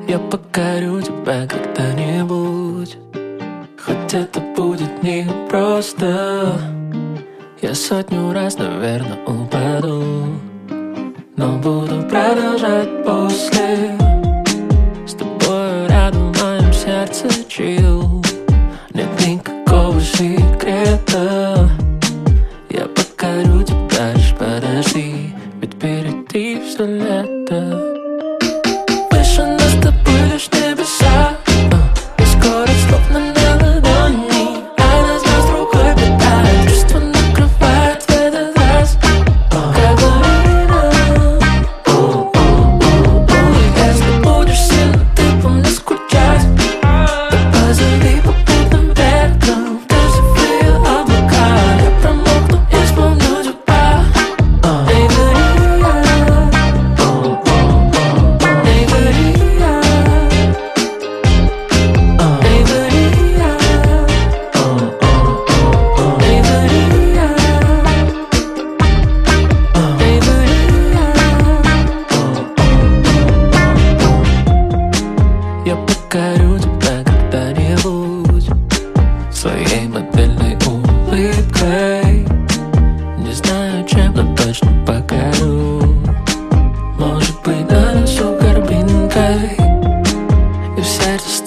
Я покорю тебя когда-нибудь, хоть это будет непросто. Я сотню раз, наверное, упаду, но буду продолжать после. С тобой рядом в моем сердце чил. Нет никакого секрета. Я покорю тебя, лишь подожди, ведь впереди все лето. Выше нас с тобой лишь небеса, и скорость словно на ладони. Одна из нас рукой питает, чувство накрывает в этот раз, как лавина. Если будешь сильно ты по мне скучать, то позови попутным ветром в дождевые облака. Я промокну и вспомню тебя. Эй, я покорю тебя когда-нибудь своей модельной улыбкой. Не знаю чем, но точно покорю. Может быть на носу горбинкой, и в сердце